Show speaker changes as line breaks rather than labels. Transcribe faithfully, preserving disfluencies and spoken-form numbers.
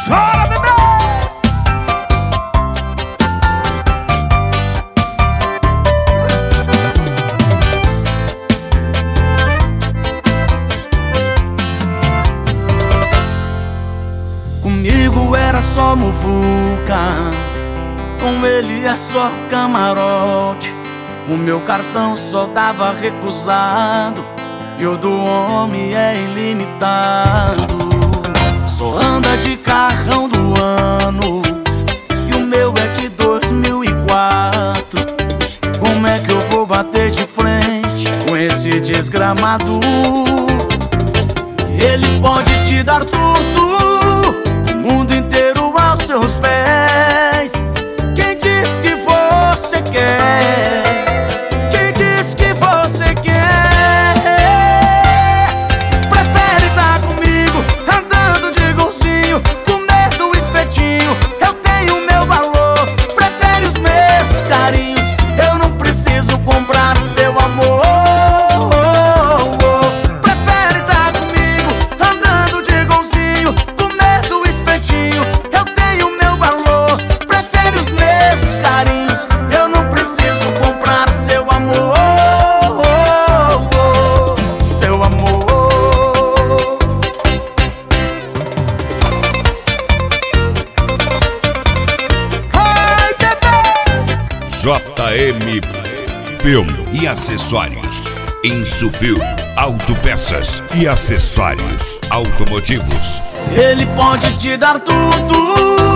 Chora, bebê!
Comigo era só muvuca, com ele é só camarote. O meu cartão só dava recusado e o do homem é ilimitado. Só anda de carrão do ano e o meu é de dois mil e quatro. Como é que eu vou bater de frente com esse desgramado? Ele pode te dar tudo, o mundo inteiro aos seus pés. Quem diz que você quer? Quem diz que você quer? Prefere estar comigo, andando de golzinho, comer do espetinho. Eu tenho meu valor, prefere os meus carinhos. Eu não preciso comprar seu amor. Prefere estar comigo, andando de golzinho, comer do espetinho. Eu tenho meu valor, prefere os meus carinhos. Eu não preciso comprar seu amor. Seu amor.
Ai, bebê!
J M Filme e Acessórios. Insufil Autopeças e Acessórios Automotivos.
Ele pode te dar tudo,